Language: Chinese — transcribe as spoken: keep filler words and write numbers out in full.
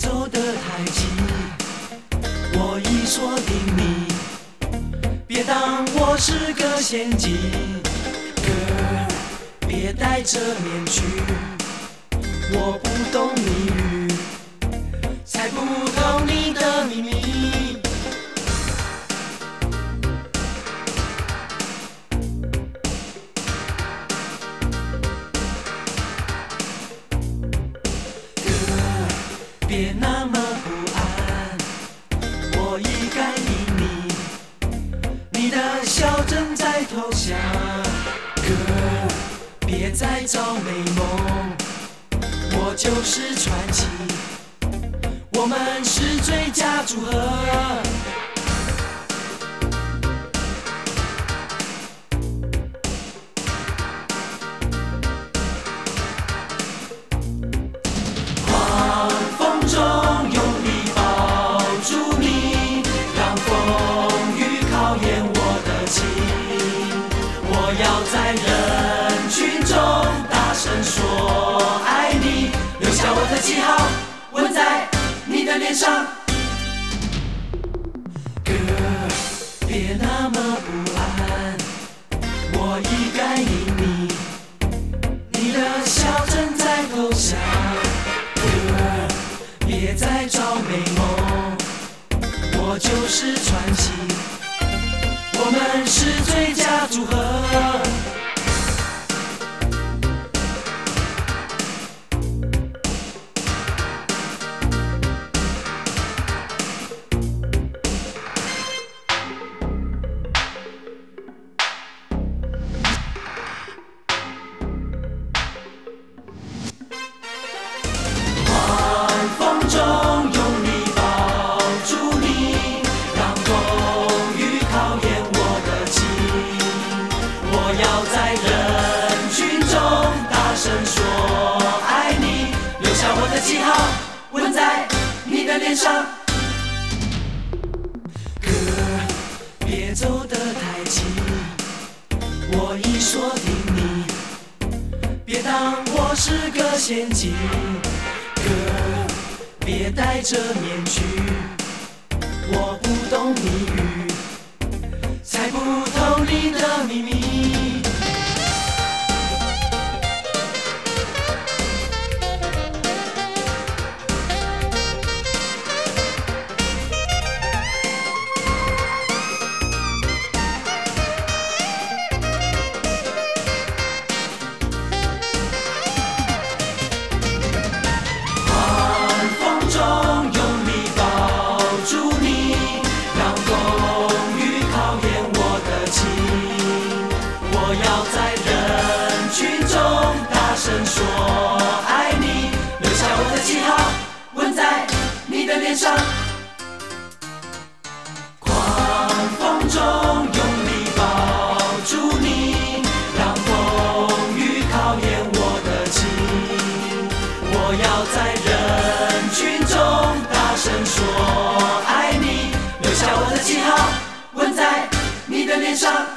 走得太急，我已锁定你，别当我是个陷阱。Girl， 别戴着面具，我不懂谜语，猜不透你的秘密。别那么不安，我已感应你，你的笑正在偷笑。Girl， 别再找美梦，我就是传奇，我们是最佳组合。中用力抱住你，让风雨考验我的心。我要在人群中大声说爱你，留下我的记号，吻在你的脸上。Girl， 别那么不安，我已感应你，你的笑正在偷笑。Girl，别再找美梦，我就是传奇，我们是最佳组合。中用力抱住你，让风雨考验我的心。我要在人群中大声说爱你，留下我的记号，吻在你的脸上。Girl， 别走得太急，我已锁定你，别当我是个陷阱。Girl，别戴着面具，我不懂谜语，猜不透你的秘密。我要在人群中大声说爱你，留下我的记号，吻在你的脸上。狂风中用力抱住你，让风雨考验我的心。我要在人群中大声说爱你，留下我的记号，吻在你的脸上。